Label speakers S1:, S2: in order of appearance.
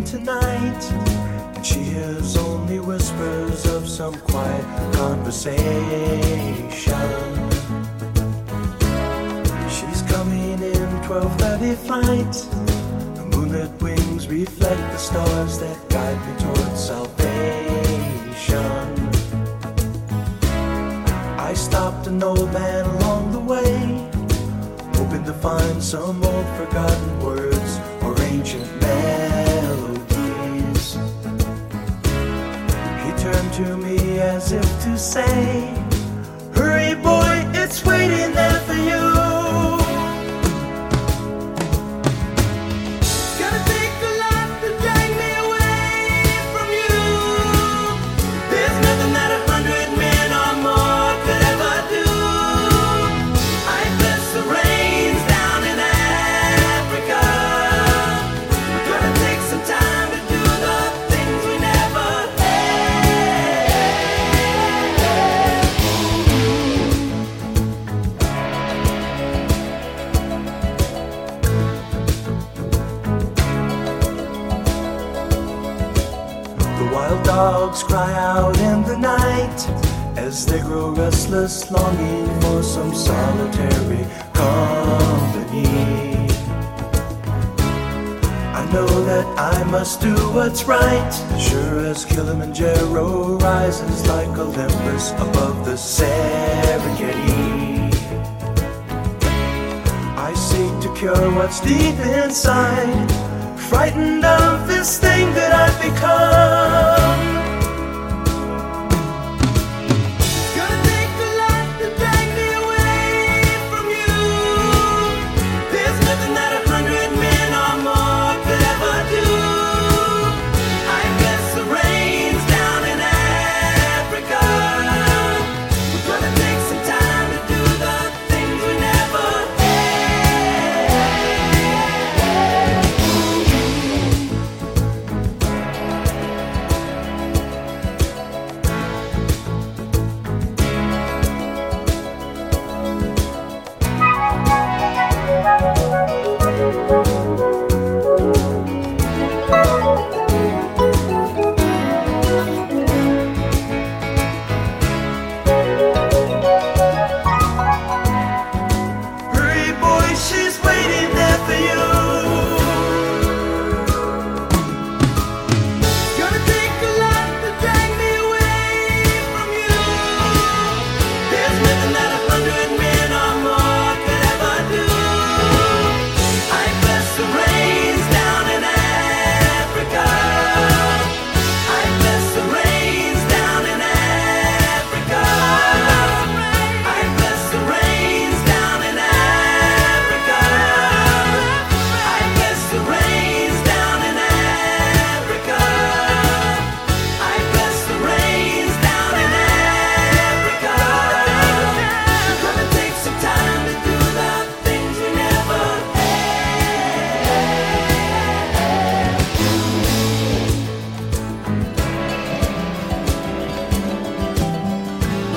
S1: tonight, and she hears only whispers of some quiet conversation. She's coming in 12:30 flight. The moonlit wings reflect the stars that guide me towards salvation. I stopped an old man along the way, hoping to find some old forgotten words or ancient melodies. He turned to me as if to say, "Hurry boy, it's waiting there for you." Gonna take a lot to drag me away from you. There's nothing that 100 men or more could ever do. I bless the rains down in Africa. Gonna take some time to do the things we never The wild dogs cry out in the night as they grow restless, longing for some solitary company. I know that I must do what's right, sure as Kilimanjaro rises like Olympus above the Serengeti. I seek to cure what's deep inside, frightened of this thing